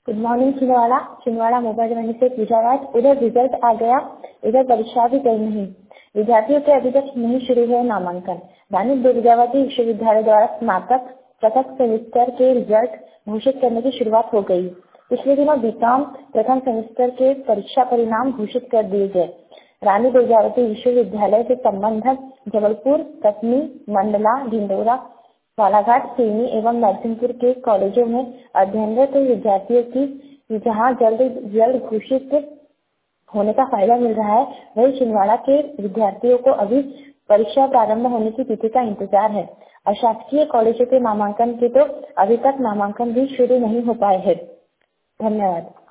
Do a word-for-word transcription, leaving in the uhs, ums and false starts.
Good morning Chhindwara. Chhindwara mobile वाणी से पूजा बात। उधर रिजल्ट आ गया, इधर परीक्षा भी गई नहीं। विद्यार्थियों के अभी तक नहीं शुरू हुए नामांकन। रानी दुर्गावती विश्वविद्यालय द्वारा स्नातक प्रथम सेमेस्टर के रिजल्ट घोषित करने की शुरुआत हो गई। पिछले दिनों बीकॉम प्रथम सेमेस्टर के परीक्षा परिणाम घोषित कर दिए गए। रानी दुर्गावती विश्वविद्यालय से संबंधित जबलपुर, कटनी, मंडला, ढिंडोरा, बालाघाट, सिवनी एवं नरसिंहपुर के कॉलेजों में अध्ययनरत विद्यार्थियों की जहां जल्द जल्द घोषित होने का फायदा मिल रहा है, वही छिंदवाड़ा के विद्यार्थियों को अभी परीक्षा प्रारंभ होने की तिथि का इंतजार है। अशासकीय कॉलेजों के नामांकन के तो अभी तक नामांकन भी शुरू नहीं हो पाए हैं। धन्यवाद।